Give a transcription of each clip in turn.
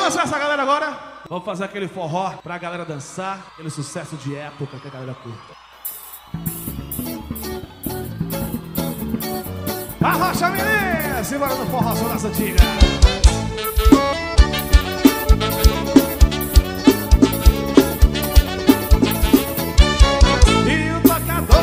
dançar essa galera agora? Vamos fazer aquele forró pra galera dançar, aquele sucesso de época que a galera curta. Arrocha, menina! Simbora no forró, nossa antiga. E o tocador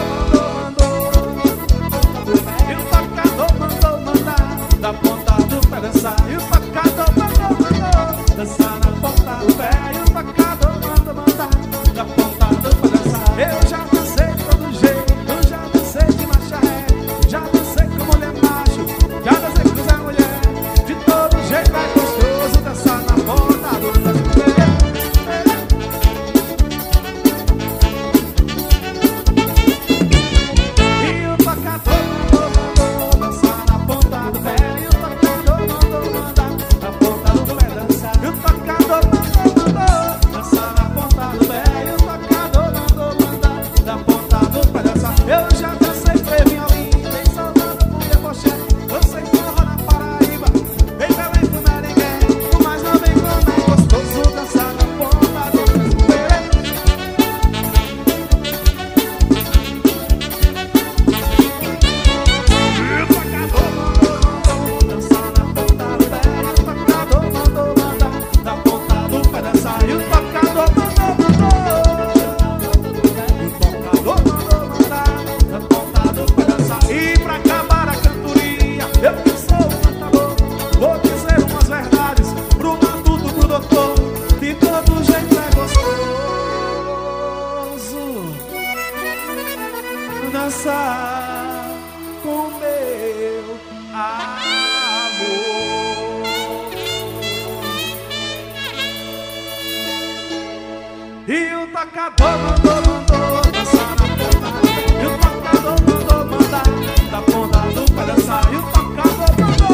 mandar da ponta do pé dançar. E o tocador mandou dançar na ponta do pé. E o tocador mandar da ponta do pé dançar. Eu já dancei de todo jeito, já dancei de marcha ré, já dancei com mulher macho, já dancei com Zé mulher. De todo jeito é gostoso dançar na ponta do pé. E o tocador mandou dançar na ponta do pé. E o tocador mandou mandar na ponta do pé dançar. E o tocador mandou dançar na ponta do pé. E o tocador mandou mandar na ponta do pé dançar. Eu já dancei frevinho ali, tem saudade do deboche. Dancei forró na Paraíba, em Belém pro Meringuém. Mas não vem como é gostoso dançar na ponta do pé. E o tocador mandou dançar na ponta do pé. E o tocador mandou mandar na ponta do pé dançar. E o tocador mandou mandar na ponta do pé dançar. E pra acabar a cantoria, eu que sou o cantador, vou dizer umas verdades pro matuto, pro doutor. De todo jeito é gostoso dançar com meu amor. E o tocador mandou dançar na ponta do pé. E o tocador mandou mandar da ponta do pé dançar. E o tocador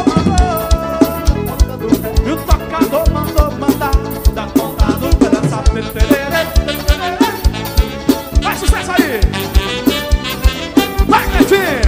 mandou. E o tocador mandou mandar da ponta do pé dançar. Vai sucesso aí! Vai, Cleitinho!